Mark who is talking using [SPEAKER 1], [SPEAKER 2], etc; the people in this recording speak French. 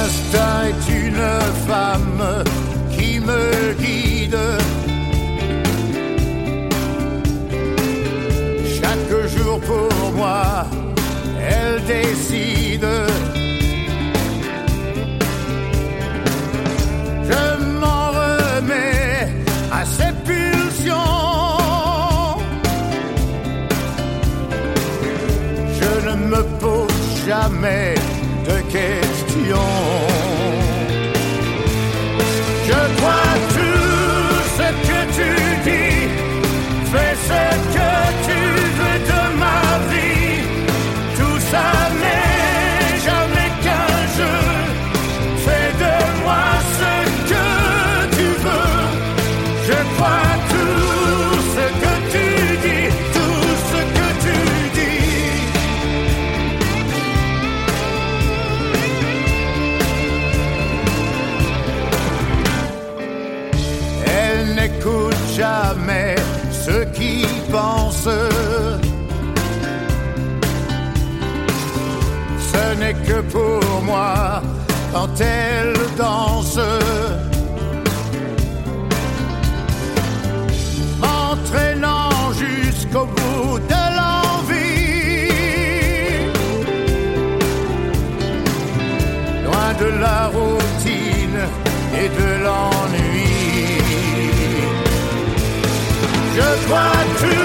[SPEAKER 1] L'instinct est une femme qui me guide. Chaque jour pour moi, elle décide. Je m'en remets à ses pulsions. Je ne me pose jamais de questions. Je crois tout ce que tu dis. Fais ce que tu veux de ma vie. Tout ça n'est jamais qu'un jeu. Fais de moi ce que tu veux. Je crois tout ce que tu dis. Tout ce que tu dis. Elle n'écoute jamais ceux qui pensent. Ce n'est que pour moi quand elle danse. M'entraînant jusqu'au bout de l'envie. Loin de la routine et de l'ennui. Je crois tout